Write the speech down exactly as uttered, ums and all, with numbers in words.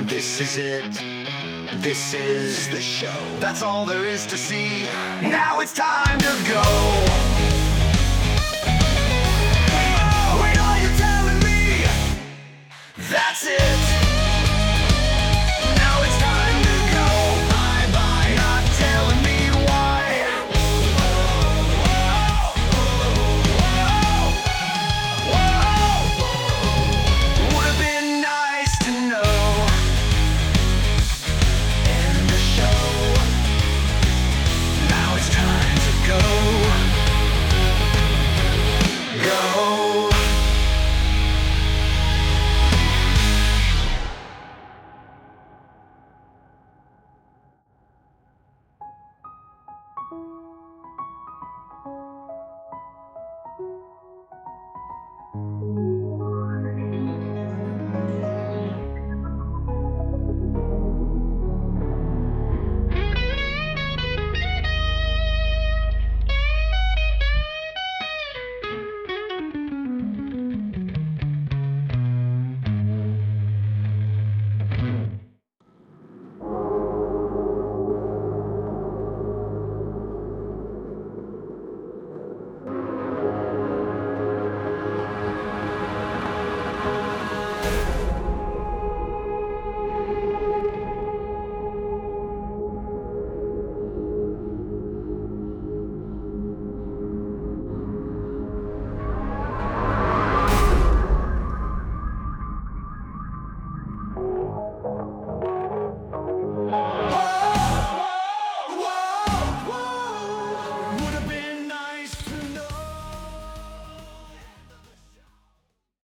This is it. This is the show. That's all there is to see. Now it's time to go. Oh, wait, are you telling me? That's it.